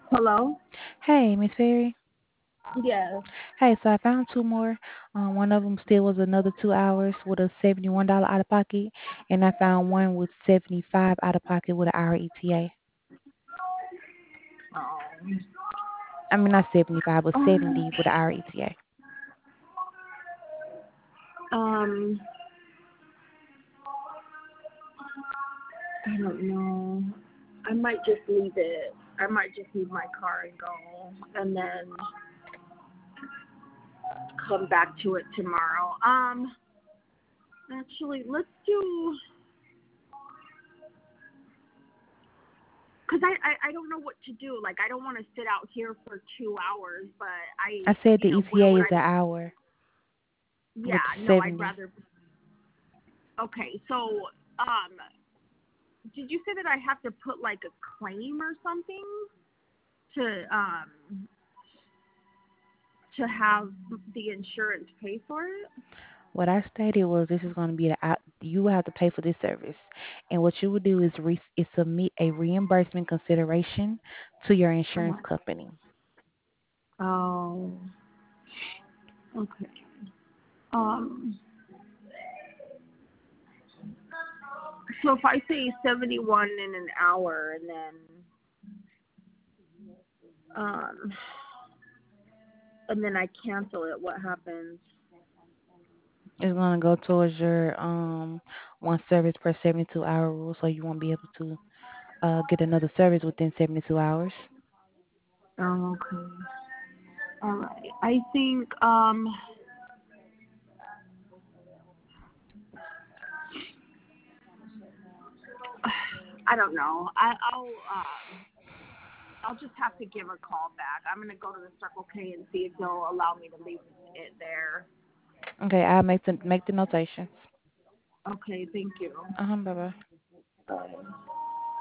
Hello? Hey, Miss Perry. Yes. Hey, so I found two more. One of them still was another 2 hours with a $71 out of pocket, and I found one with 75 out of pocket with an hour ETA. Um, I mean, not 75, but um, 70 with an hour ETA. um, I don't know. I might just leave it. I might just leave my car and go, and then come back to it tomorrow. Actually, let's do. Cause I don't know what to do. Like I don't want to sit out here for 2 hours, but I said the where ETA would is I? an hour with Yeah, no, I'd 70. rather. Okay, so um, did you say that I have to put like a claim or something to to have the insurance pay for it? What I stated was this is going to be you will have to pay for this service, and what you would do is submit a reimbursement consideration to your insurance Uh-huh. company. Oh, okay. Um, so if I say 71 in an hour and um then I cancel it, what happens? It's gonna go towards your one service per 72-hour rule, so you won't be able to get another service within 72 hours. Oh, okay. All right. I think I don't know. I'll just have to give a call back. I'm gonna go to the Circle K and see if they'll allow me to leave it there. Okay, I'll make the notations. Okay, thank you. Bye bye. Bye.